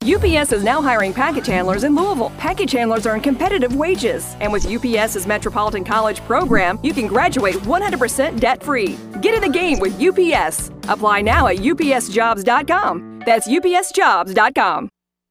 UPS is now hiring package handlers in Louisville. Package handlers earn competitive wages. And with UPS's Metropolitan College program, you can graduate 100% debt-free. Get in the game with UPS. Apply now at upsjobs.com. That's upsjobs.com.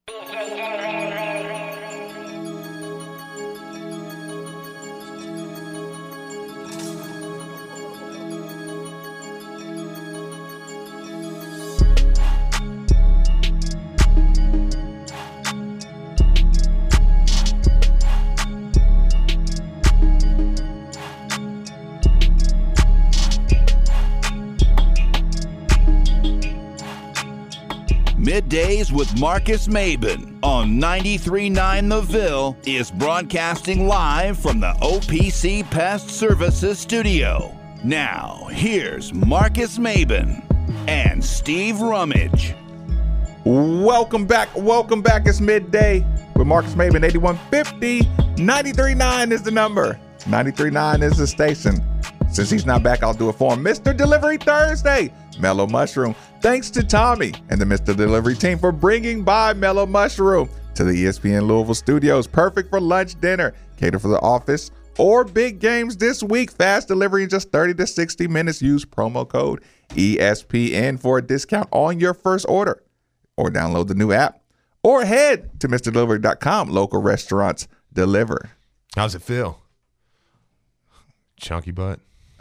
Middays with Marcus Maben on 93.9 The Ville is broadcasting live from the OPC Pest Services studio. Now, here's Marcus Maben and Steve Rummage. Welcome back. It's midday with Marcus Maben, 8150. 93.9 is the number. 93.9 is the station. Since he's not back, I'll do it for him. Mr. Delivery Thursday, Mellow Mushroom. Thanks to Tommy and the Mr. Delivery team for bringing by Mellow Mushroom to the ESPN Louisville studios. Perfect for lunch, dinner, cater for the office, or big games this week. Fast delivery in just 30 to 60 minutes. Use promo code ESPN for a discount on your first order. Or download the new app. Or head to MrDelivery.com. Local restaurants deliver. How's it feel? Chunky butt.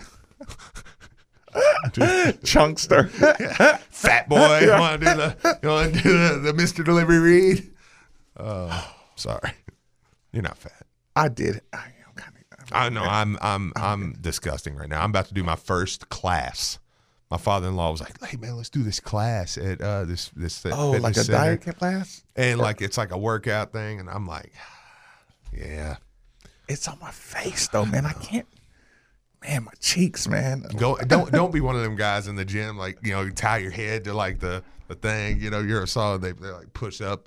Chunkster. Fat boy. You want to do the Mr. Delivery read? Sorry. You're not fat. I did. I know. I'm disgusting right now. I'm about to do my first class. My father-in-law was like, "Hey man, let's do this class at this like a center. diet class?" And like it's like a workout thing, and I'm like, yeah. It's on my face though, man. I can't. Man, my cheeks, man. Don't be one of them guys in the gym, like, you know, you tie your head to like the thing, you know, you're a solid, they like push up.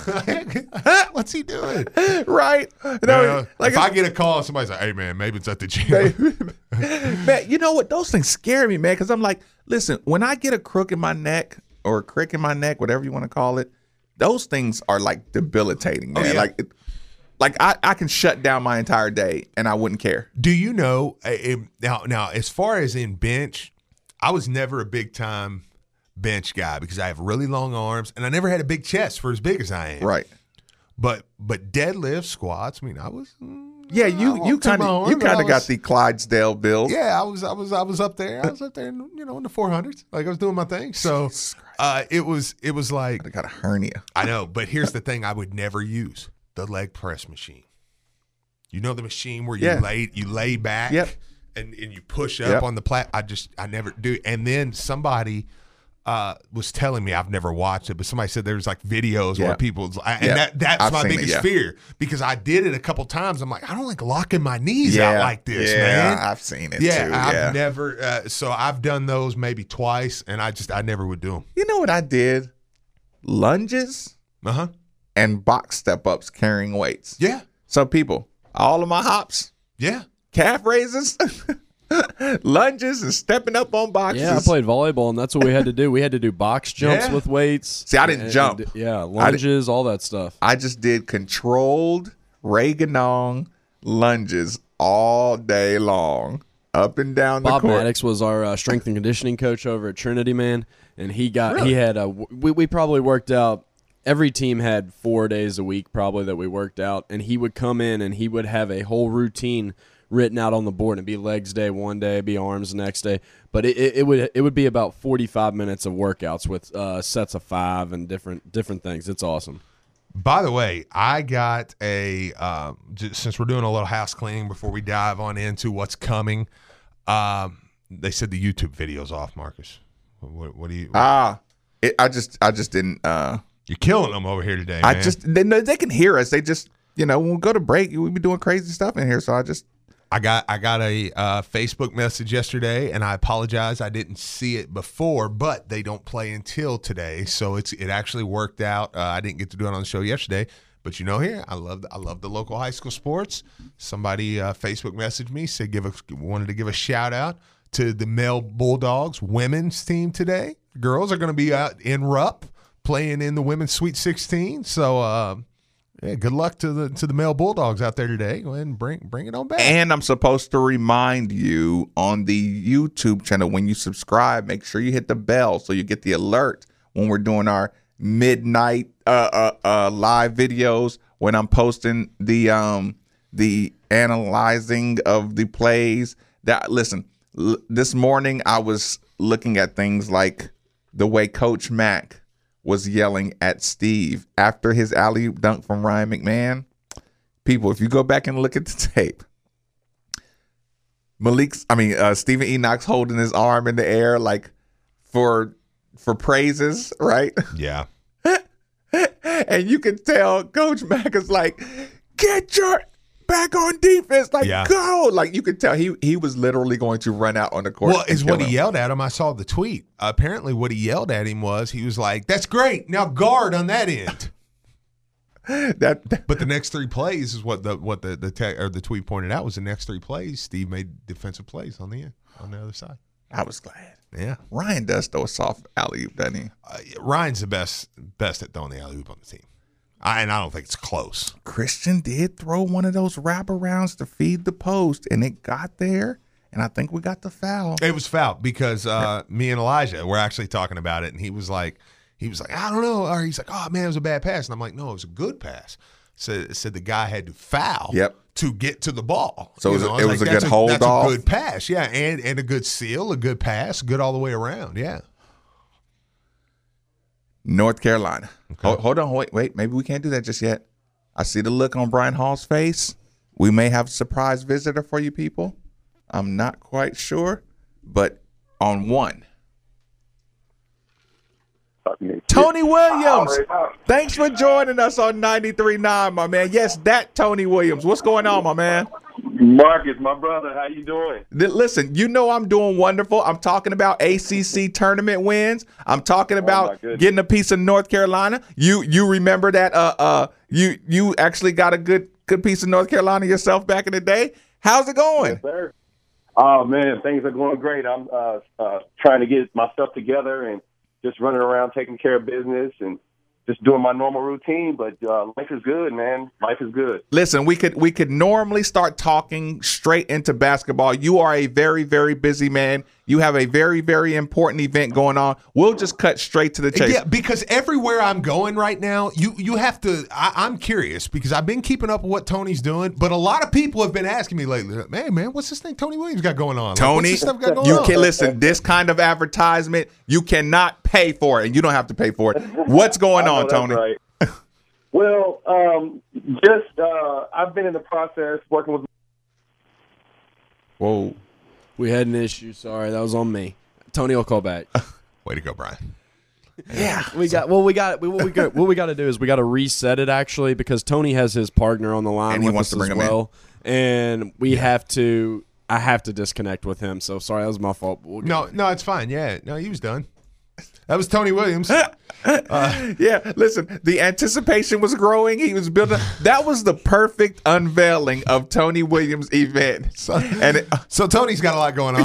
What's he doing? Right. No, like if I get a call, somebody's like, "Hey man, maybe it's at the gym." Man, you know what? Those things scare me, man, because I'm like, listen, when I get a crook in my neck or a crick in my neck, whatever you want to call it, those things are like debilitating, man. Oh, yeah. Like I can shut down my entire day and I wouldn't care. Do you know, now as far as in bench, I was never a big time bench guy because I have really long arms and I never had a big chest for as big as I am. Right. But deadlift, squats, I mean, I was you kind of got the Clydesdale build. Yeah, I was up there. I was up there, in the 400s. Like I was doing my thing. So it was like I got a hernia. I know, but here's the thing: I would never use the leg press machine. You know the machine where you lay back and you push up on the plat. I never do. And then somebody was telling me, I've never watched it, but somebody said there's like videos where people, and that's my biggest fear because I did it a couple times. I'm like, I don't like locking my knees out like this, man. I've seen it too. I've never, so I've done those maybe twice and I never would do them. You know what I did? Lunges and box step-ups carrying weights. Yeah. So people, all of my hops. Yeah. Calf raises. Lunges and stepping up on boxes. Yeah, I played volleyball, and that's what we had to do. We had to do box jumps with weights. See, I didn't jump. Lunges, all that stuff. I just did controlled Reaganong lunges all day long, up and down the court. Bob Maddox was our strength and conditioning coach over at Trinity, man, and we probably worked out. Every team had 4 days a week probably that we worked out, and he would come in and he would have a whole routine written out on the board. It'd be legs day one day, be arms the next day. But it would be about 45 minutes of workouts with sets of 5 and different things. It's awesome. By the way, I got since we're doing a little house cleaning before we dive on into what's coming, they said the YouTube video's off, Marcus. What do you? I just didn't. You're killing them over here today, man. They can hear us. They just, when we go to break, we be doing crazy stuff in here. So I got a Facebook message yesterday, and I apologize. I didn't see it before, but they don't play until today, so it actually worked out. I didn't get to do it on the show yesterday, but here I love the local high school sports. Somebody Facebook messaged me, said wanted to give a shout out to the Male Bulldogs women's team today. Girls are going to be out in Rupp playing in the women's Sweet 16. So, yeah, good luck to the male Bulldogs out there today. Go ahead and bring it on back. And I'm supposed to remind you on the YouTube channel, when you subscribe, make sure you hit the bell so you get the alert when we're doing our midnight live videos, when I'm posting the analyzing of the plays. This morning I was looking at things like the way Coach Mack was yelling at Steve after his alley-oop dunk from Ryan McMahon. People, if you go back and look at the tape, Stephen Enoch's holding his arm in the air like for praises, right? Yeah. And you can tell Coach Mack is like, get your back on defense, go. Like, you could tell he was literally going to run out on the court. Well, is what he yelled at him. I saw the tweet. Apparently what he yelled at him was, he was like, that's great. Now guard on that end. But the next 3 plays is what the tweet pointed out was the next 3 plays. Steve made defensive plays on the end, on the other side. I was glad. Yeah. Ryan does throw a soft alley-oop, doesn't he? Ryan's the best at throwing the alley-oop on the team. And I don't think it's close. Christian did throw one of those wraparounds to feed the post, and it got there, and I think we got the foul. It was foul because me and Elijah were actually talking about it, and he was like, I don't know. Or he's like, oh, man, it was a bad pass. And I'm like, no, it was a good pass. So the guy had to foul to get to the ball. So it was a good hold off? That's a good pass, yeah, and a good seal, a good pass, good all the way around, yeah. North Carolina. Okay. Hold on, wait. Maybe we can't do that just yet. I see the look on Brian Hall's face. We may have a surprise visitor for you people. I'm not quite sure, but on one. Tony Williams, thanks for joining us on 93.9, my man. Yes, that Tony Williams. What's going on, my man? Marcus, my brother, how you doing? Listen, you know I'm doing wonderful. I'm talking about ACC tournament wins. I'm talking about getting a piece of North Carolina. You remember that you actually got a good piece of North Carolina yourself back in the day. How's it going? Yes, sir. Oh, man, things are going great. I'm trying to get my stuff together and just running around taking care of business and just doing my normal routine, but life is good, man. Life is good. Listen, we could normally start talking straight into basketball. You are a very, very busy man. You have a very, very important event going on. We'll just cut straight to the chase. Yeah, because everywhere I'm going right now, you have to. I'm curious because I've been keeping up with what Tony's doing, but a lot of people have been asking me lately, man, what's this thing Tony Williams got going on? Tony, what's this stuff got going you on? can listen. This kind of advertisement, you cannot pay for it, and you don't have to pay for it. What's going on, Tony? Right. Well, I've been in the process working with. Whoa. We had an issue. Sorry, that was on me. Tony will call back. Way to go, Brian. Yeah, what we got to do is we got to reset it actually because Tony has his partner on the line and he wants to bring him in. And we have to. I have to disconnect with him. So sorry, that was my fault. No, it's fine. Yeah, no, he was done. That was Tony Williams. Yeah, listen, the anticipation was growing. He was building. That was the perfect unveiling of Tony Williams' event. So Tony's got a lot going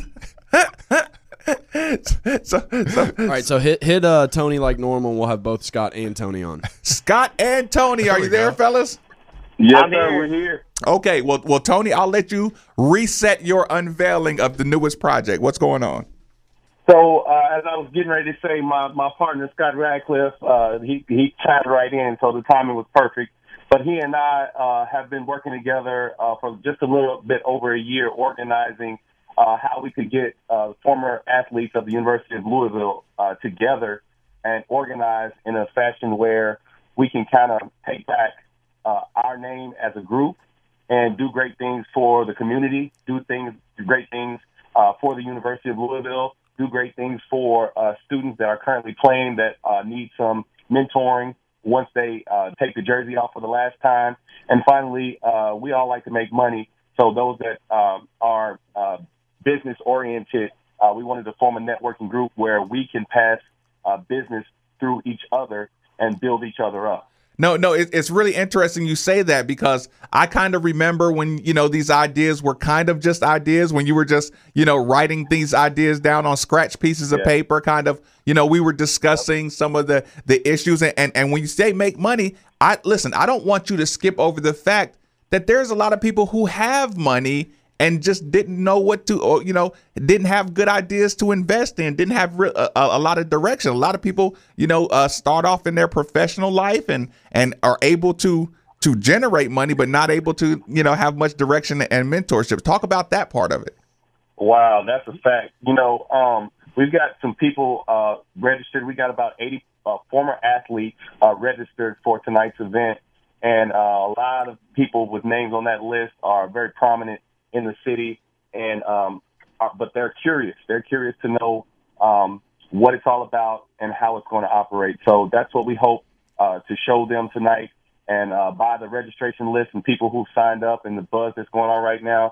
on. All right, so hit Tony like normal, and we'll have both Scott and Tony on. Scott and Tony, are you there, fellas? Yes, sir, we're here. Okay, well, Tony, I'll let you reset your unveiling of the newest project. What's going on? So as I was getting ready to say, my partner, Scott Radcliffe, he chimed right in, so the timing was perfect. But he and I have been working together for just a little bit over a year, organizing how we could get former athletes of the University of Louisville together and organize in a fashion where we can kind of take back our name as a group and do great things for the community, do great things for the University of Louisville, do great things for students that are currently playing that need some mentoring once they take the jersey off for the last time. And finally, we all like to make money. So those that are business-oriented, we wanted to form a networking group where we can pass business through each other and build each other up. No, it's really interesting you say that, because I kind of remember when, these ideas were kind of just ideas, when you were just, writing these ideas down on scratch pieces of paper, kind of, we were discussing some of the issues. And when you say make money, I don't want you to skip over the fact that there's a lot of people who have money and just didn't know what to, or, didn't have good ideas to invest in, didn't have a lot of direction. A lot of people, start off in their professional life and are able to generate money, but not able to, have much direction and mentorship. Talk about that part of it. Wow, that's a fact. We've got some people registered. We got about 80 former athletes registered for tonight's event. And a lot of people with names on that list are very prominent in the city, and but they're curious. They're curious to know what it's all about and how it's going to operate. So that's what we hope to show them tonight. And by the registration list and people who signed up and the buzz that's going on right now,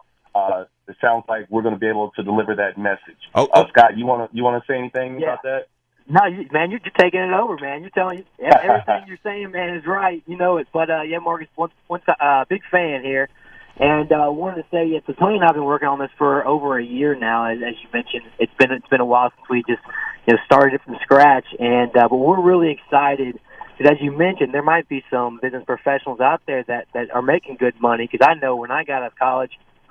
it sounds like we're going to be able to deliver that message. Scott, you want to say anything about that? No, man, you're taking it over, man. You're telling everything you're saying, man, is right. You know it. But Marcus, once big fan here. And wanted to say, so Tony and I have been working on this for over a year now. As you mentioned, it's been a while since we just started it from scratch. And but we're really excited because, as you mentioned, there might be some business professionals out there that are making good money. Because I know when I got out of college,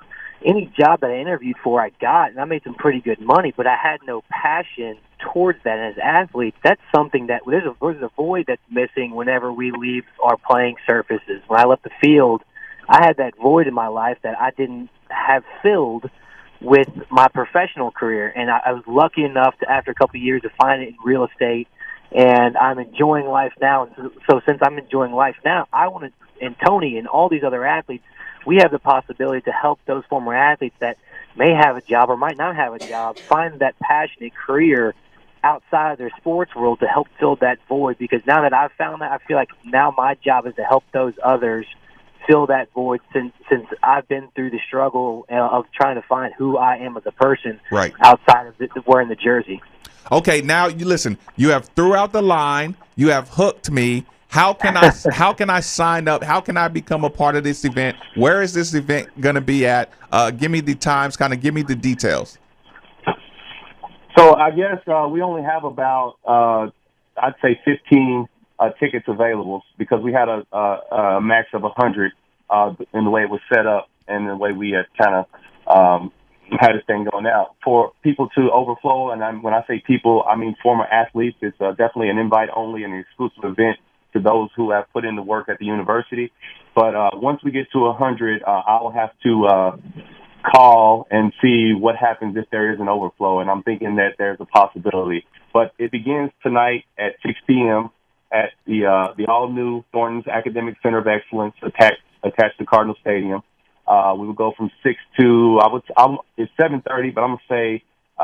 any job that I interviewed for, I got, and I made some pretty good money. But I had no passion towards that. And as athletes, that's something that there's a void that's missing whenever we leave our playing surfaces. When I left the field, I had that void in my life that I didn't have filled with my professional career. And I was lucky enough to, after a couple of years, to find it in real estate. And I'm enjoying life now. And so since I'm enjoying life now, I want to, and Tony and all these other athletes, we have the possibility to help those former athletes that may have a job or might not have a job find that passionate career outside of their sports world to help fill that void. Because now that I've found that, I feel like now my job is to help those others fill that void since I've been through the struggle of trying to find who I am as a person outside of wearing the jersey. Okay, now you listen. You have throughout the line. You have hooked me. How can I sign up? How can I become a part of this event? Where is this event going to be at? Give me the times. Kind of give me the details. So I guess we only have about I'd say 15 tickets available because we had a max of 100 in the way it was set up and the way we had kind of had this thing going out. For people to overflow, and when I say people, I mean former athletes, it's definitely an invite-only and exclusive event to those who have put in the work at the university. But once we get to 100, I will have to call and see what happens if there is an overflow, and I'm thinking that there's a possibility. But it begins tonight at 6 p.m. at the all-new Thornton's Academic Center of Excellence attached to Cardinal Stadium. We will go from 6 to, it's 7:30, but I'm going to say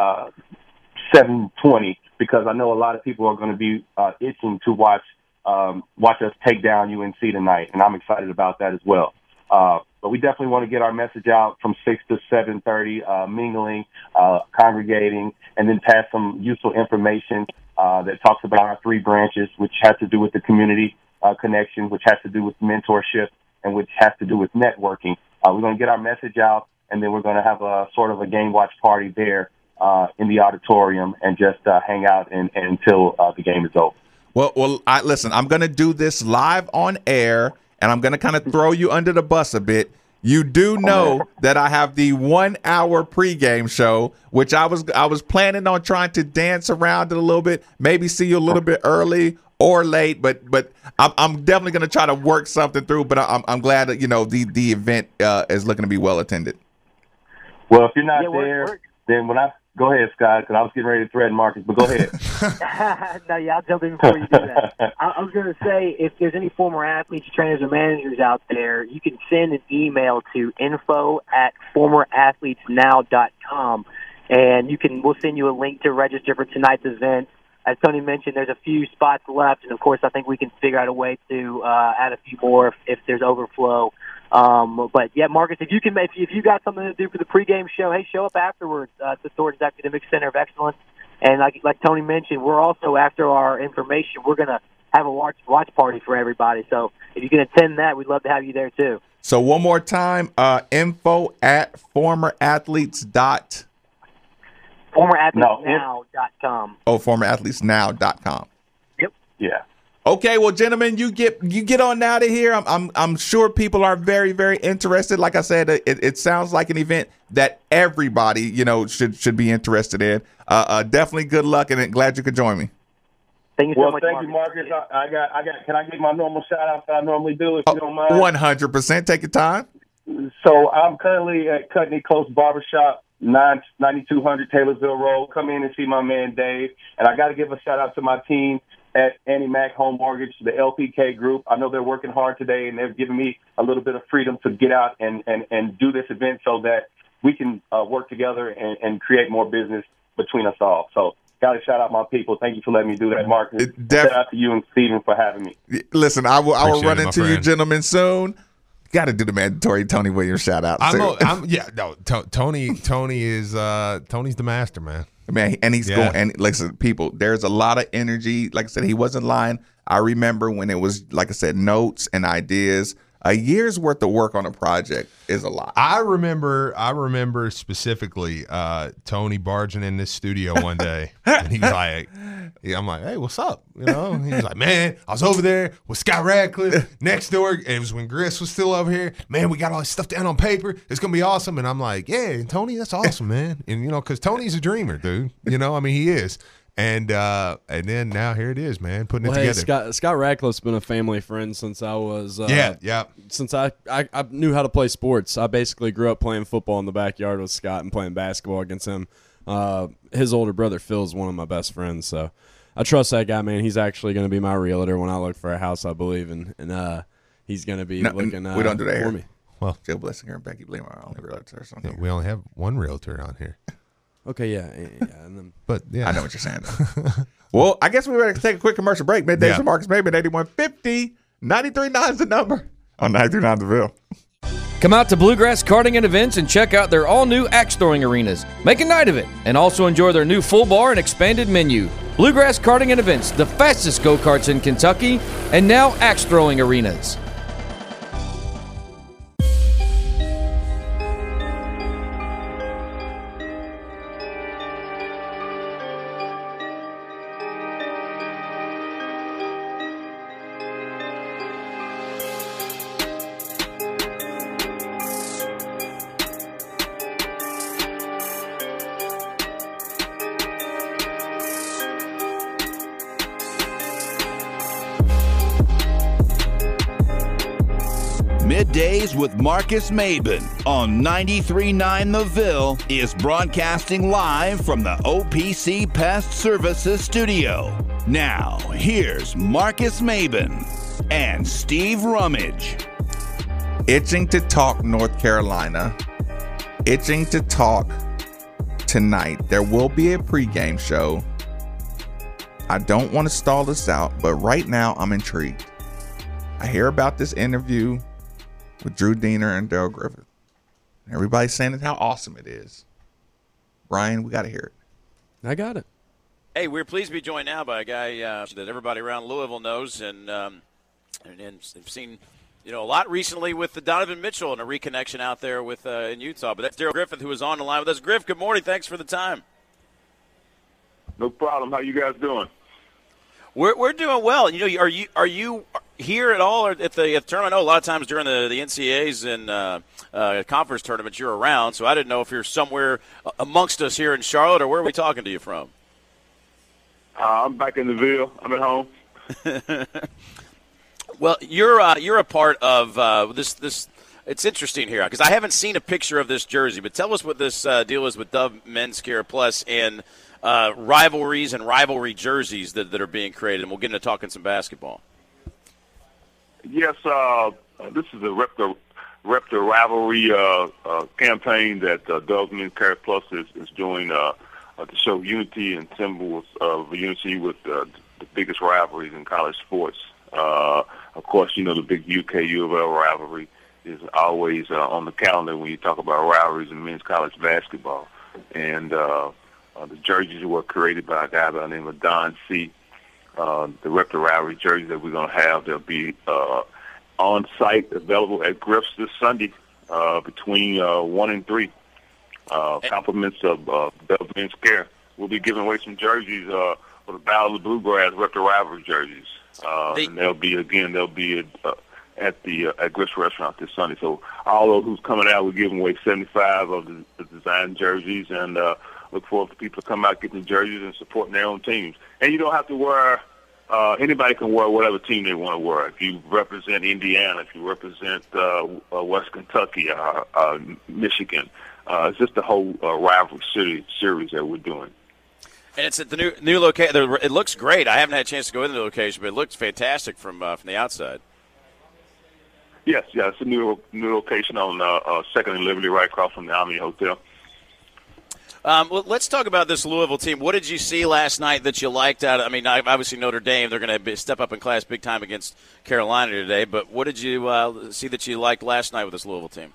7:20 because I know a lot of people are going to be itching to watch us take down UNC tonight, and I'm excited about that as well. But we definitely want to get our message out from 6 to 7:30, mingling, congregating, and then pass some useful information that talks about our three branches, which has to do with the community connection, which has to do with mentorship, and which has to do with networking. We're going to get our message out, and then we're going to have a sort of a game watch party there in the auditorium and just hang out until the game is over. Well, listen, I'm going to do this live on air, and I'm going to kind of throw you under the bus a bit. You do know that I have the 1 hour pregame show, which I was planning on trying to dance around it a little bit, maybe see you a little bit early or late, but I'm definitely going to try to work something through. But I'm glad that the event is looking to be well attended. Well, if you're not there, then go ahead, Scott, because I was getting ready to threaten Marcus, but go ahead. No, I'll jump in before you do that. I was going to say, if there's any former athletes, trainers, or managers out there, you can send an email to info@formerathletesnow.com, and we'll send you a link to register for tonight's event. As Tony mentioned, there's a few spots left, and of course, I think we can figure out a way to add a few more if there's overflow. But yeah, Marcus, if you got something to do for the pregame show, hey, show up afterwards to Thornton's Academic Center of Excellence. And like Tony mentioned, we're also, after our information, we're gonna have a watch party for everybody. So if you can attend that, we'd love to have you there too. So one more time, info at formerathletes. Formerathletesnow.com. Oh, formerathletesnow.com. Yep. Yeah. Okay, well, gentlemen, you get on out of here. I'm sure people are very, very interested. Like I said, it sounds like an event that everybody should be interested in. Definitely good luck, and glad you could join me. Thank you so much, thank you, Marcus. I got. Can I give my normal shout out that I normally do, if you don't mind? 100%. Take your time. So I'm currently at Cutney Close Barbershop, 9200 Taylorsville Road. Come in and see my man Dave. And I got to give a shout out to my team at Annie Mac Home Mortgage, the LPK group. I know they're working hard today, and they've given me a little bit of freedom to get out and do this event so that we can work together and create more business between us all. So got to shout out my people. Thank you for letting me do that, Marcus. Shout out to you and Steven for having me. Listen, I will run into you gentlemen soon. Got to do the mandatory Tony Williams shout out. Tony is Tony's the master, man. Man, and he's going. And listen, people, there's a lot of energy. Like I said, he wasn't lying. I remember when it was, like I said, notes and ideas. A year's worth of work on a project is a lot. I remember specifically Tony barging in this studio one day, and he's like, I'm like, hey, what's up? He's like, man, I was over there with Scott Radcliffe next door. It was when Gris was still over here. Man, we got all this stuff down on paper. It's gonna be awesome. And I'm like, yeah, Tony, that's awesome, man. And because Tony's a dreamer, dude. He is. And then now here it is, man, putting it together. Hey, Scott Radcliffe's been a family friend since I was since I knew how to play sports. I basically grew up playing football in the backyard with Scott and playing basketball against him. His older brother Phil is one of my best friends, so I trust that guy, man. He's actually going to be my realtor when I look for a house, I believe, and he's going to be looking. We don't do that for here. me. Well, Joe Blessing here and Becky Blame are our only realtors on here. We only have one realtor on here. Okay, yeah. And then, but yeah, I know what you're saying. Well, I guess we better take a quick commercial break. Middays with Marcus Maben, 8150 93.9 is the number on 93.9 The Ville. Come out to Bluegrass Karting and Events and check out their all-new axe throwing arenas. Make a night of it, and also enjoy their new full bar and expanded menu. Bluegrass Karting and Events, the fastest go-karts in Kentucky, and now axe throwing arenas. Middays with Marcus Maben on 93.9 The Ville is broadcasting live from the OPC Pest Services studio. Now, here's Marcus Maben and Steve Rummage. Itching to talk North Carolina. Itching to talk tonight. There will be a pregame show. I don't want to stall this out, but right now I'm intrigued. I hear about this interview with Drew Diener and Darrell Griffith. Everybody's saying how awesome it is. Brian, we got to hear it. I got it. Hey, we're pleased to be joined now by a guy that everybody around Louisville knows, and they've seen a lot recently with the Donovan Mitchell and a reconnection out there with in Utah. But that's Darrell Griffith, who is on the line with us. Griff, good morning. Thanks for the time. No problem. How you guys doing? We're doing well. Are you here at all or at the tournament? I know a lot of times during the NCAAs and conference tournaments you're around, so I didn't know if you're somewhere amongst us here in Charlotte, or where are we talking to you from? I'm back in the Ville. I'm at home. Well, you're a part of this. It's interesting here because I haven't seen a picture of this jersey, but tell us what this deal is with Dove Men's Care Plus and rivalries and rivalry jerseys that are being created, and we'll get into talking some basketball. Yes, this is a Rep the Rivalry campaign that Dove Men's Care Plus is doing to show unity and symbols of unity with the biggest rivalries in college sports. Of course, the big UK U of L rivalry is always on the calendar when you talk about rivalries in men's college basketball. And the jerseys were created by a guy by the name of Don C., the Raptor Rivalry jersey that we're going to have. They'll be on site, available at Griff's this Sunday between 1 and 3. Compliments of Dove Men's Care. We'll be giving away some jerseys for the Battle of the Bluegrass Raptor Rivalry jerseys, and they'll be at Griff's Restaurant this Sunday. So all those who's coming out, we're giving away 75 of the design jerseys, and look forward to people to come out getting the jerseys and supporting their own teams. And you don't have to wear. Anybody can wear whatever team they want to wear. If you represent Indiana, if you represent West Kentucky, Michigan, it's just the whole rivalry series that we're doing. And it's at the new location. It looks great. I haven't had a chance to go into the location, but it looks fantastic from the outside. Yes, it's a new location on 2nd and Liberty, right across from the Omni Hotel. Well, let's talk about this Louisville team. What did you see last night that you liked out? I mean, obviously Notre Dame, they're going to step up in class big time against Carolina today. But what did you see that you liked last night with this Louisville team?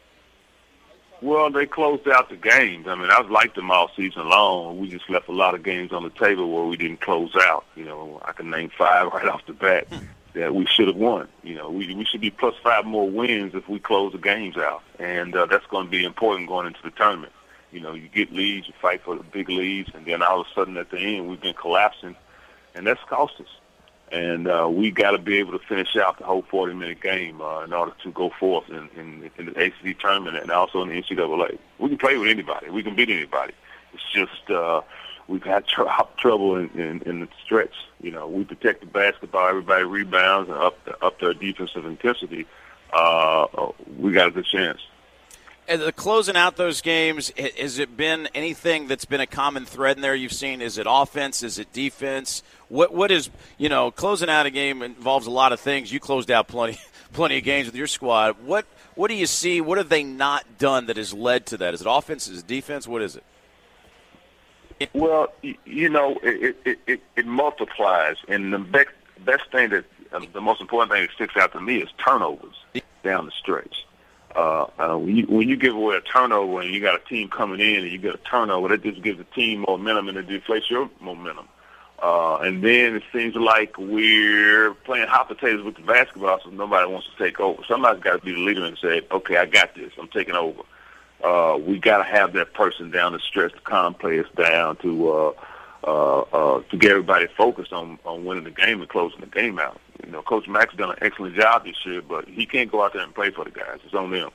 Well, they closed out the games. I mean, I've liked them all season long. We just left a lot of games on the table where we didn't close out. You know, I can name 5 right off the bat that we should have won. You know, we should be plus 5 more wins if we close the games out. And that's going to be important going into the tournament. You know, you get leads, you fight for the big leads, and then all of a sudden at the end we've been collapsing, and that's cost us. And we got to be able to finish out the whole 40-minute game in order to go forth in the ACC tournament and also in the NCAA. We can play with anybody. We can beat anybody. It's just we've had trouble in the stretch. You know, we protect the basketball, everybody rebounds, and up their defensive intensity. We got a good chance. And the closing out those games, has it been anything that's been a common thread in there you've seen? Is it offense? Is it defense? What is, you know, closing out a game involves a lot of things. You closed out plenty of games with your squad. What do you see? What have they not done that has led to that? Is it offense? Is it defense? What is it? Well, you know, it multiplies. And the best thing the most important thing that sticks out to me is turnovers down the stretch. When you give away a turnover and you got a team coming in and you get a turnover, that just gives the team momentum and it deflates your momentum. And then it seems like we're playing hot potatoes with the basketball, so nobody wants to take over. Somebody's got to be the leader and say, okay, I got this. I'm taking over. We got to have that person down the stretch to calm players down to get everybody focused on winning the game and closing the game out. You know, Coach Mack's done an excellent job this year, but he can't go out there and play for the guys. It's on them.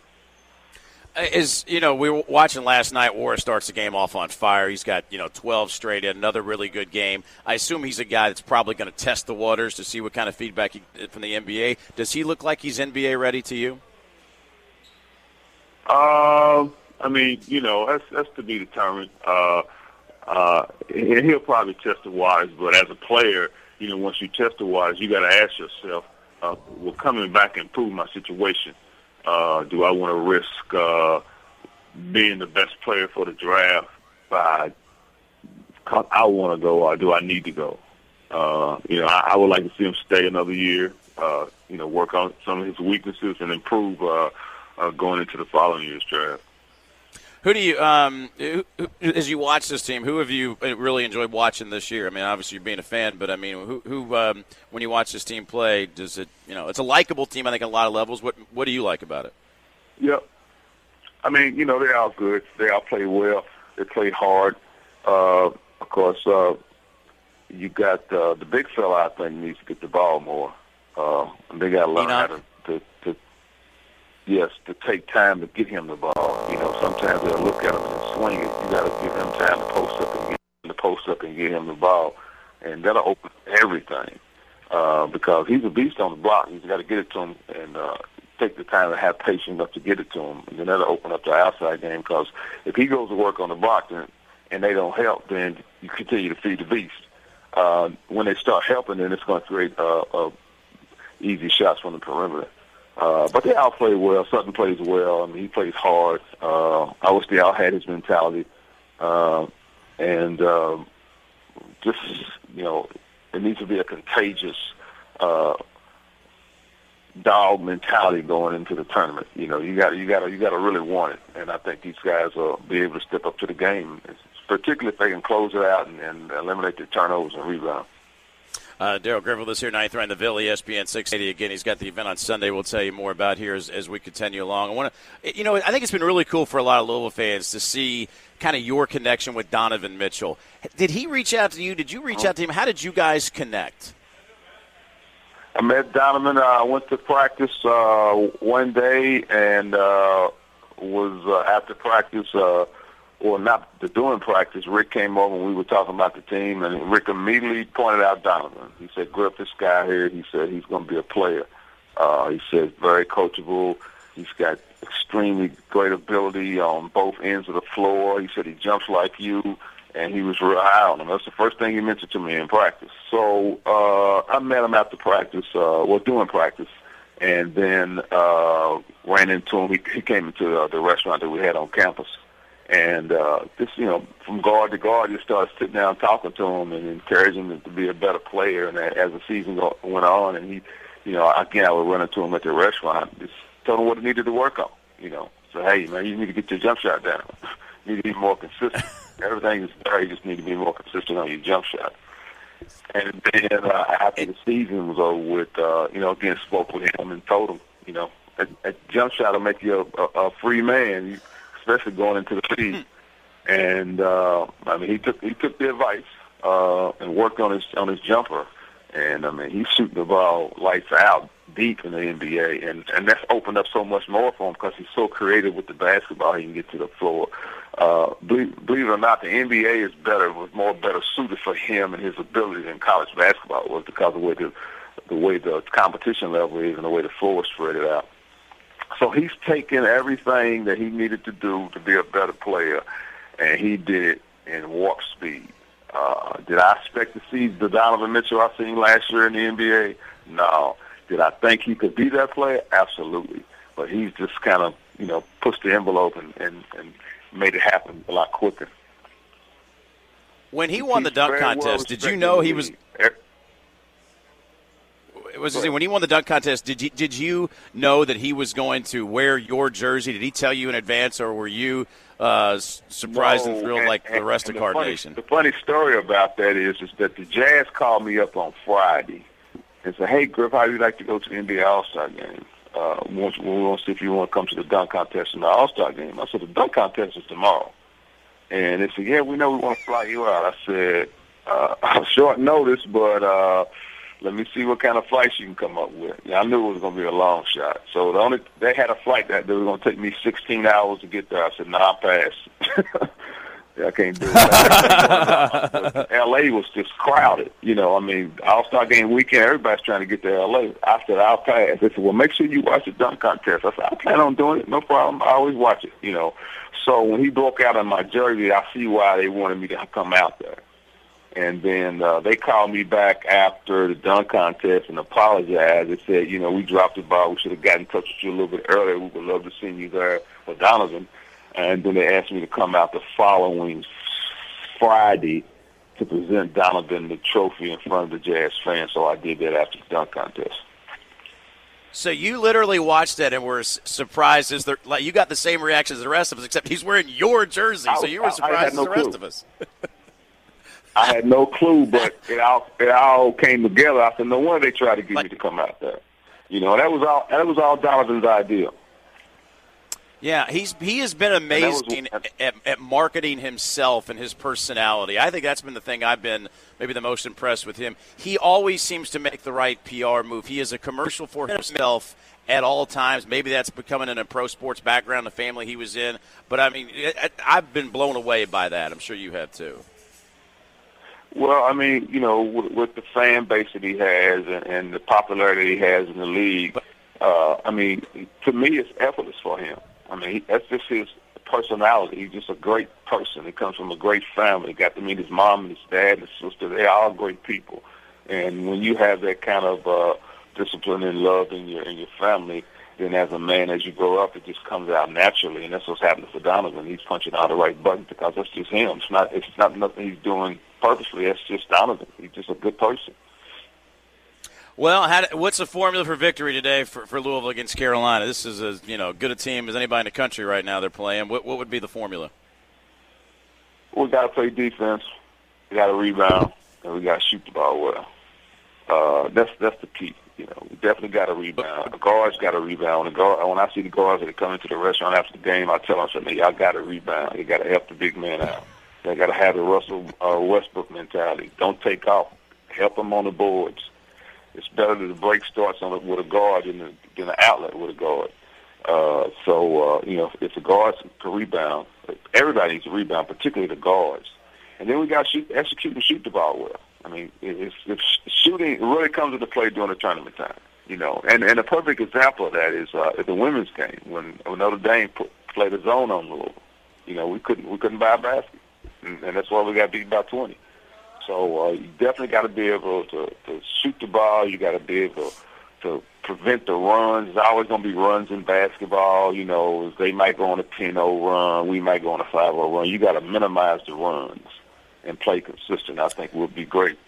We were watching last night. Warren starts the game off on fire. He's got 12 straight in, another really good game. I assume he's a guy that's probably going to test the waters to see what kind of feedback he get from the NBA. Does he look like he's NBA ready to you? I mean, that's to be determined. And he'll probably test the waters, but as a player, once you test the waters, you got to ask yourself, well, coming back and improve my situation, do I want to risk being the best player for the draft by I want to go, or do I need to go? I would like to see him stay another year, work on some of his weaknesses and improve going into the following year's draft. Who do you, as you watch this team, who have you really enjoyed watching this year? I mean, obviously you're being a fan, but I mean, who when you watch this team play, does it, it's a likable team, I think, on a lot of levels. What do you like about it? Yeah. I mean, they're all good. They all play well. They play hard. Of course, you got the big fella, I think, needs to get the ball more. They got to learn how to take time to get him the ball. Sometimes they'll look at him and swing it. You got to give him time to post up and get him the ball, and that'll open everything because he's a beast on the block. He's got to get it to him and take the time to have patience enough to get it to him, and then that'll open up the outside game because if he goes to work on the block and they don't help, then you continue to feed the beast. When they start helping, then it's going to create easy shots from the perimeter. But they all play well. Sutton plays well. I mean, he plays hard. I wish they all had his mentality. And just, it needs to be a contagious dog mentality going into the tournament. You got to really want it. And I think these guys will be able to step up to the game, particularly if they can close it out and eliminate the turnovers and rebounds. Darrell Griffith with us here, 93 The Ville, ESPN 680. Again, he's got the event on Sunday. We'll tell you more about here as we continue along. I think it's been really cool for a lot of Louisville fans to see kind of your connection with Donovan Mitchell. Did he reach out to you? Did you reach out to him? How did you guys connect? I met Donovan. I went to practice one day and was after practice, during practice, Rick came over and we were talking about the team, and Rick immediately pointed out Donovan. He said, Griff, this guy here, he said, he's going to be a player. He said, very coachable. He's got extremely great ability on both ends of the floor. He said he jumps like you, and he was real high on him. That's the first thing he mentioned to me in practice. So I met him after practice, during practice, and then ran into him. He came into the restaurant that we had on campus. And from guard to guard, just started sitting down talking to him and encouraging him to be a better player. And as the season went on, and he, again, I would run into him at the restaurant, just told him what he needed to work on. So hey, man, you need to get your jump shot down. You need to be more consistent. Everything is there. You just need to be more consistent on your jump shot. And then after the season was over with, again, spoke with him and told him, a jump shot will make you a free man. Especially going into the league, and he took the advice and worked on his jumper, and he's shooting the ball lights out deep in the NBA, and that's opened up so much more for him because he's so creative with the basketball. He can get to the floor. Believe it or not, the NBA was more better suited for him and his ability than college basketball was because of the way the competition level is and the way the floor is spread out. So he's taken everything that he needed to do to be a better player, and he did it in warp speed. Did I expect to see the Donovan Mitchell I seen last year in the NBA? No. Did I think he could be that player? Absolutely. But he's just kind of, pushed the envelope and made it happen a lot quicker. When he won the dunk contest, did you know he was... When he won the dunk contest, did you know that he was going to wear your jersey? Did he tell you in advance, or were you surprised and thrilled like the rest of Card Nation? The funny story about that is that the Jazz called me up on Friday and said, "Hey, Griff, how would you like to go to the NBA All-Star game? We want to see if you want to come to the dunk contest and the All-Star game." I said, "The dunk contest is tomorrow." And they said, "Yeah, we know we want to fly you out." I said, "Short notice, but let me see what kind of flights you can come up with." Yeah, I knew it was going to be a long shot. So they had a flight that they were going to take me 16 hours to get there. I said, "Nah, I'll pass." I can't do it. L.A. was just crowded. All-Star game weekend, everybody's trying to get to L.A. I said, "I'll pass." They said, "Well, make sure you watch the dunk contest." I said, "I plan on doing it. No problem. I always watch it." So when he broke out in my jersey, I see why they wanted me to come out there. And then they called me back after the dunk contest and apologized. They said, we dropped the ball. We should have gotten in touch with you a little bit earlier. We would love to see you there for Donovan. And then they asked me to come out the following Friday to present Donovan the trophy in front of the Jazz fans. So I did that after the dunk contest. So you literally watched that and were surprised. You got the same reaction as the rest of us, except he's wearing your jersey. So you were surprised as the rest of us. I had no clue, but it all came together. I said, no wonder they tried to get me to come out there. That was all Donovan's idea. Yeah, he has been amazing at marketing himself and his personality. I think that's been the thing I've been maybe the most impressed with him. He always seems to make the right PR move. He is a commercial for himself at all times. Maybe that's becoming in a pro sports background, the family he was in. But, I've been blown away by that. I'm sure you have too. Well, with the fan base that he has and the popularity he has in the league, to me it's effortless for him. That's just his personality. He's just a great person. He comes from a great family. He got to meet his mom and his dad and his sister. They're all great people. And when you have that kind of discipline and love in your family, then as a man, as you grow up, it just comes out naturally. And that's what's happening for Donovan. He's punching all the right buttons because that's just him. It's not nothing he's doing purposely. That's just Donovan. He's just a good person. Well, what's the formula for victory today for Louisville against Carolina? This is as good a team as anybody in the country right now. They're playing. What would be the formula? We got to play defense. We got to rebound, and we got to shoot the ball well. That's the key. We definitely got to rebound. The guards got to rebound. When I see the guards that come into the restaurant after the game, I tell them, y'all got to rebound. You got to help the big man out. They got to have the Russell Westbrook mentality. Don't take off. Help them on the boards. It's better that the break starts with a guard than an outlet with a guard. If the guards can rebound, everybody needs to rebound, particularly the guards. And then we got to execute and shoot the ball well. I mean, it's shooting really comes into play during the tournament time, And a perfect example of that is at the women's game when Notre Dame played a zone on Louisville. We couldn't buy a basket, and that's why we got beat by 20. So you definitely got to be able to shoot the ball. You got to be able to prevent the runs. There's always going to be runs in basketball. They might go on a 10-0 run. We might go on a 5-0 run. You got to minimize the runs and play consistent. I think would be great.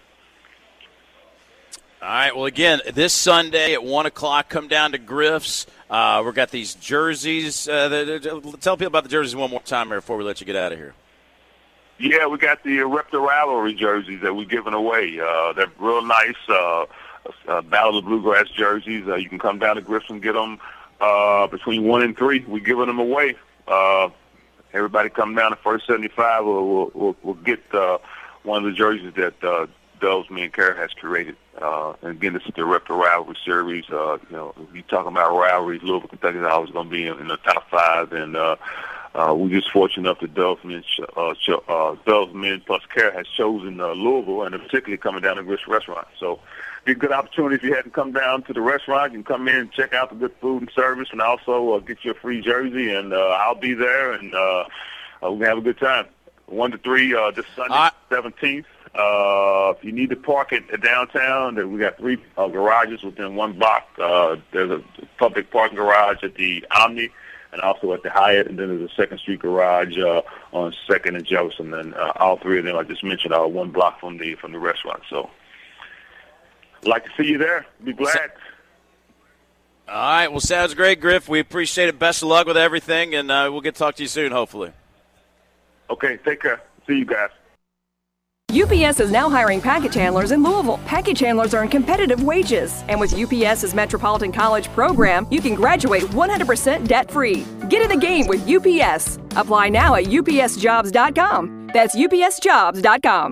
All right. Well, again, this Sunday at 1 o'clock, come down to Griff's. We've got these jerseys. Tell people about the jerseys one more time here before we let you get out of here. Yeah, we got the Rep the Rivalry jerseys that we're giving away. They're real nice. Battle of the Bluegrass jerseys. You can come down to Griff's and get them between 1 and 3. We're giving them away. Everybody come down to First 75. We'll get one of the jerseys that Dubs Me and Kara has curated. And again, this is the Rep the Rivalry series. If you're talking about rivalries, Louisville, Kentucky is always going to be in the top 5. And we're just fortunate enough that Dubs Men plus Kara has chosen Louisville, and particularly coming down to Griff's Restaurant. So be a good opportunity if you hadn't come down to the restaurant. You can come in and check out the good food and service, and also get you a free jersey. And I'll be there, and we're going to have a good time. 1 to 3 this Sunday, 17th. If you need to park at downtown, then we got 3 garages within 1 block. There's a public parking garage at the Omni and also at the Hyatt, and then there's a 2nd Street garage on 2nd and Jefferson. And all 3 of them I just mentioned are 1 block from the restaurant. So I'd like to see you there. Be glad. All right. Well, sounds great, Griff. We appreciate it. Best of luck with everything, and we'll get to talk to you soon, hopefully. Okay. Take care. See you guys. UPS is now hiring package handlers in Louisville. Package handlers earn competitive wages. And with UPS's Metropolitan College program, you can graduate 100% debt-free. Get in the game with UPS. Apply now at upsjobs.com. That's upsjobs.com.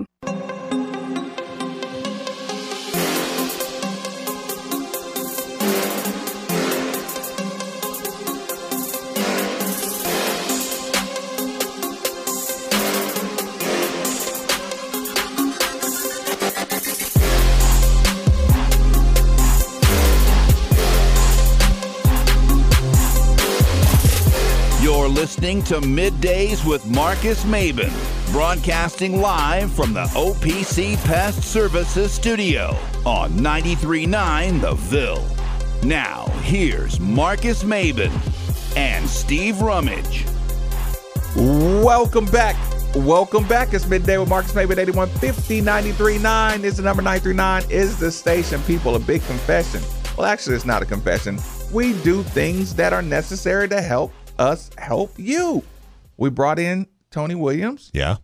Listening to Middays with Marcus Maben, broadcasting live from the OPC Pest Services studio on 93.9 The Ville. Now, here's Marcus Maben and Steve Rummage. Welcome back. Welcome back. It's Midday with Marcus Maben, 8150 93.9 is the number. 93.9 is the station. People, a big confession. Well, actually, it's not a confession. We do things that are necessary to help us help you. We brought in Tony Williams. Yeah.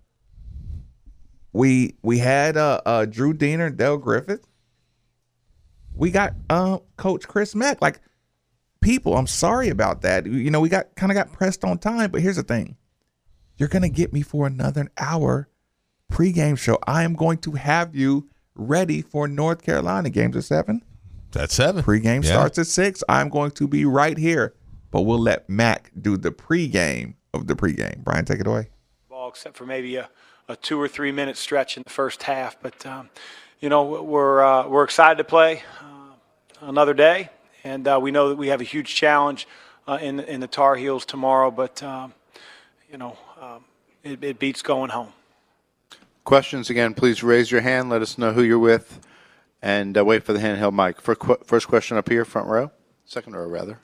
We had Drew Diener and Dale Griffith. We got Coach Chris Mack. Like, people, I'm sorry about that. We got pressed on time, but here's the thing. You're going to get me for another hour pregame show. I am going to have you ready for North Carolina. Games at 7. That's 7. Pregame starts at 6. I'm going to be right here. But we'll let Mac do the pregame of the pregame. Brian, take it away. Ball, except for maybe a 2 or 3 minute stretch in the first half. But, we're excited to play another day. And we know that we have a huge challenge in the Tar Heels tomorrow. But, it beats going home. Questions, again, please raise your hand. Let us know who you're with. And wait for the handheld mic. First question up here, front row. Second row, rather.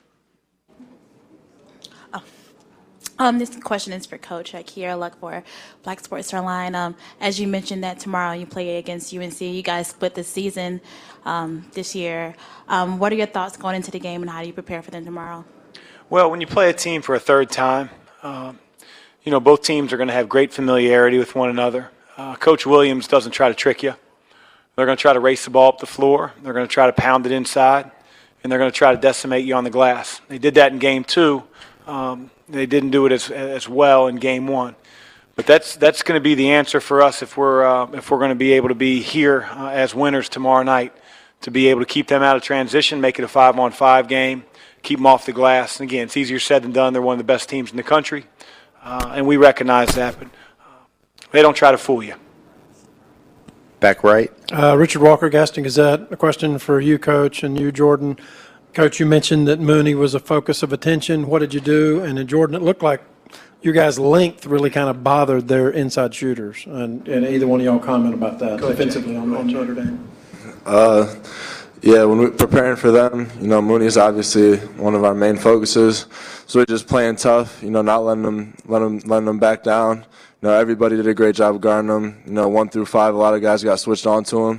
This question is for Coach Kiera Luck for Black Sports Online. As you mentioned that tomorrow you play against UNC, you guys split the season this year. What are your thoughts going into the game, and how do you prepare for them tomorrow? Well, when you play a team for a third time, both teams are going to have great familiarity with one another. Coach Williams doesn't try to trick you. They're going to try to race the ball up the floor. They're going to try to pound it inside, and they're going to try to decimate you on the glass. They did that in Game 2. They didn't do it as well in Game 1. But that's going to be the answer for us if we're going to be able to be here as winners tomorrow night, to be able to keep them out of transition, make it a 5-on-5 game, keep them off the glass. And again, it's easier said than done. They're one of the best teams in the country, and we recognize that. But they don't try to fool you. Back right. Richard Walker, Gaston Gazette. A question for you, Coach, and you, Jordan. Coach, you mentioned that Mooney was a focus of attention. What did you do? And then, Jordan, it looked like your guys' length really kind of bothered their inside shooters. And either one of y'all comment about that defensively on Notre Dame. Yeah, when we're preparing for them, Mooney is obviously one of our main focuses. So we're just playing tough, not letting them back down. Everybody did a great job of guarding them. 1 through 5, a lot of guys got switched on to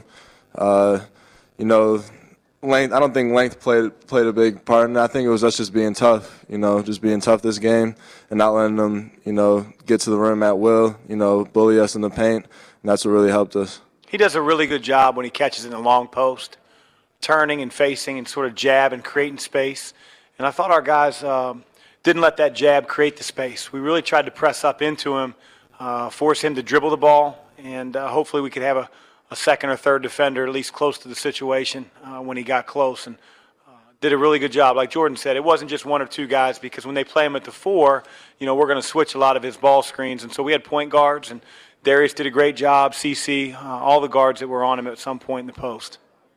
them. Length. I don't think length played a big part in it. I think it was us just being tough. Just being tough this game and not letting them, get to the rim at will. Bully us in the paint, and that's what really helped us. He does a really good job when he catches in the long post, turning and facing and sort of jab and creating space. And I thought our guys didn't let that jab create the space. We really tried to press up into him, force him to dribble the ball, and hopefully we could have a second or third defender at least close to the situation when he got close, and did a really good job. Like Jordan said, it wasn't just 1 or 2 guys, because when they play him at the 4, we're going to switch a lot of his ball screens. And so we had point guards, and Darius did a great job, CC, all the guards that were on him at some point in the post.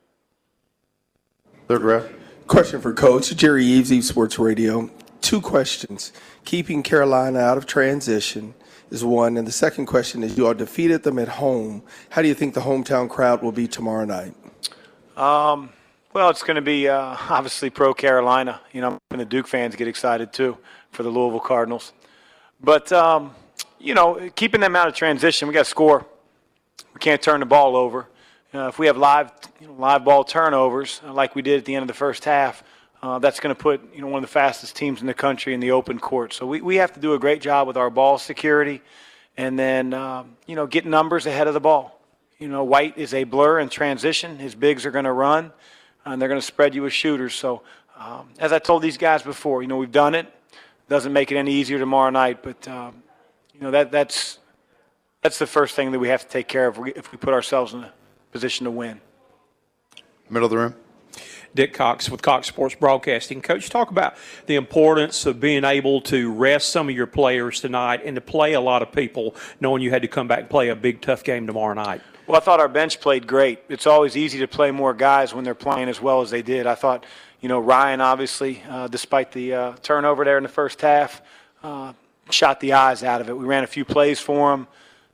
Third row. Question for Coach. Jerry Eves, Eves Sports Radio. 2 questions. Keeping Carolina out of transition is one, and the second question is, you all defeated them at home. How do you think the hometown crowd will be tomorrow night? Well, it's going to be obviously pro-Carolina. And the Duke fans get excited too for the Louisville Cardinals. But, keeping them out of transition, we got to score. We can't turn the ball over. If we have live ball turnovers like we did at the end of the first half, that's going to put one of the fastest teams in the country in the open court. So we have to do a great job with our ball security, and then get numbers ahead of the ball. White is a blur in transition. His bigs are going to run, and they're going to spread you with shooters. So as I told these guys before, we've done it. Doesn't make it any easier tomorrow night, but that's the first thing that we have to take care of if we put ourselves in a position to win. Middle of the room. Dick Cox with Cox Sports Broadcasting. Coach, talk about the importance of being able to rest some of your players tonight and to play a lot of people, knowing you had to come back and play a big, tough game tomorrow night. Well, I thought our bench played great. It's always easy to play more guys when they're playing as well as they did. I thought, Ryan, obviously, despite the turnover there in the first half, shot the eyes out of it. We ran a few plays for him.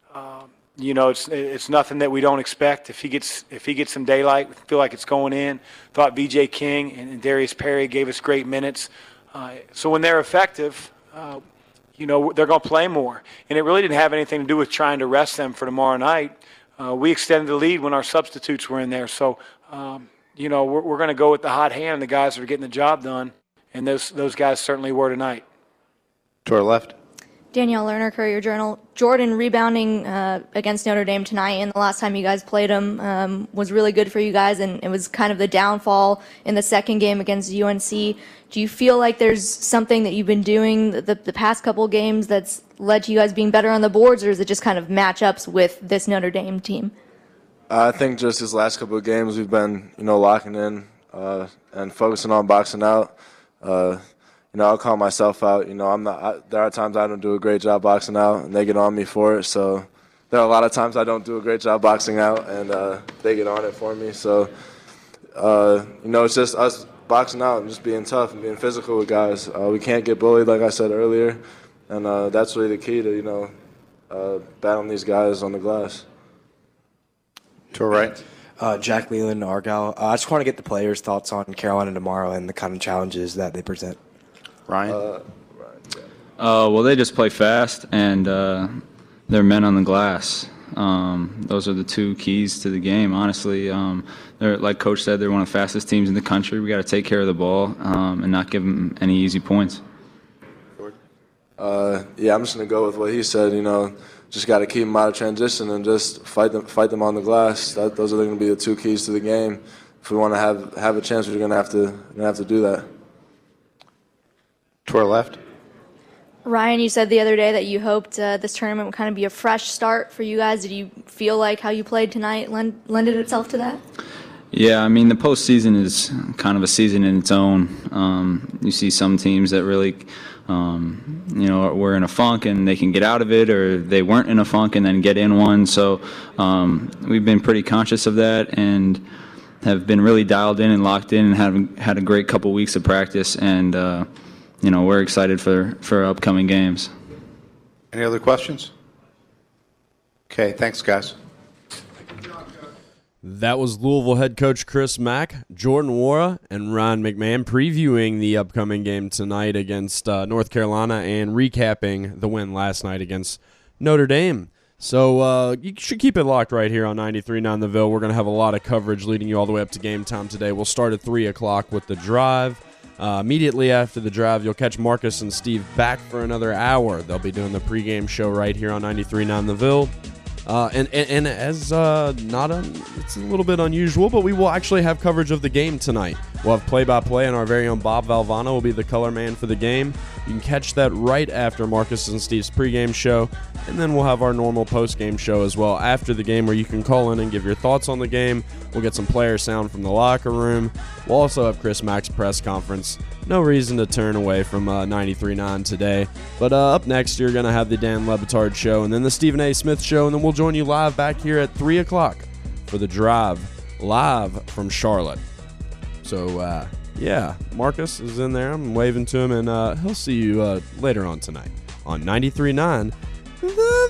It's nothing that we don't expect. If he gets some daylight, we feel like it's going in. Thought VJ King and Darius Perry gave us great minutes. So when they're effective, they're going to play more. And it really didn't have anything to do with trying to rest them for tomorrow night. We extended the lead when our substitutes were in there. So, we're going to go with the hot hand, the guys that are getting the job done, and those guys certainly were tonight. To our left. Danielle Lerner, Courier-Journal. Jordan, rebounding against Notre Dame tonight, and the last time you guys played them was really good for you guys, and it was kind of the downfall in the second game against UNC. Do you feel like there's something that you've been doing the past couple of games that's led to you guys being better on the boards, or is it just kind of matchups with this Notre Dame team? I think just these last couple of games we've been, locking in and focusing on boxing out. I'll call myself out. There are times I don't do a great job boxing out, and they get on me for it. So there are a lot of times I don't do a great job boxing out, and they get on it for me. So, it's just us boxing out and just being tough and being physical with guys. We can't get bullied, like I said earlier, and that's really the key to, battling these guys on the glass. To our right. Jack Leland, Argyle. I just want to get the players' thoughts on Carolina tomorrow and the kind of challenges that they present. Ryan? Well, they just play fast, and they're men on the glass. Those are the 2 keys to the game, honestly. They're, like Coach said, they're one of the fastest teams in the country. We got to take care of the ball and not give them any easy points. I'm just going to go with what he said, just got to keep them out of transition and just fight them on the glass. Those are going to be the two keys to the game. If we want to have a chance, we're going to have to do that. To our left. Ryan, you said the other day that you hoped this tournament would kind of be a fresh start for you guys. Did you feel like how you played tonight lended itself to that? Yeah, I mean, the postseason is kind of a season in its own. You see some teams that really, were in a funk and they can get out of it, or they weren't in a funk and then get in one. So we've been pretty conscious of that and have been really dialed in and locked in and had a great couple weeks of practice. And, we're excited for upcoming games. Any other questions? Okay, thanks, guys. That was Louisville head coach Chris Mack, Jordan Nwora, and Ryan McMahon previewing the upcoming game tonight against North Carolina and recapping the win last night against Notre Dame. So you should keep it locked right here on 93.9 The Ville. We're going to have a lot of coverage leading you all the way up to game time today. We'll start at 3 o'clock with The Drive. Immediately after The Drive, you'll catch Marcus and Steve back for another hour. They'll be doing the pregame show right here on 93.9 The Ville. And as it's a little bit unusual, but we will actually have coverage of the game tonight. We'll have play-by-play, and our very own Bob Valvano will be the color man for the game. You can catch that right after Marcus and Steve's pregame show, and then we'll have our normal postgame show as well after the game, where you can call in and give your thoughts on the game. We'll get some player sound from the locker room. We'll also have Chris Mack's press conference. No reason to turn away from 93.9 today. But up next, you're going to have the Dan Le Batard Show, and then the Stephen A. Smith Show, and then we'll join you live back here at 3 o'clock for The Drive, live from Charlotte. So, Marcus is in there. I'm waving to him, and he'll see you later on tonight on 93.9 The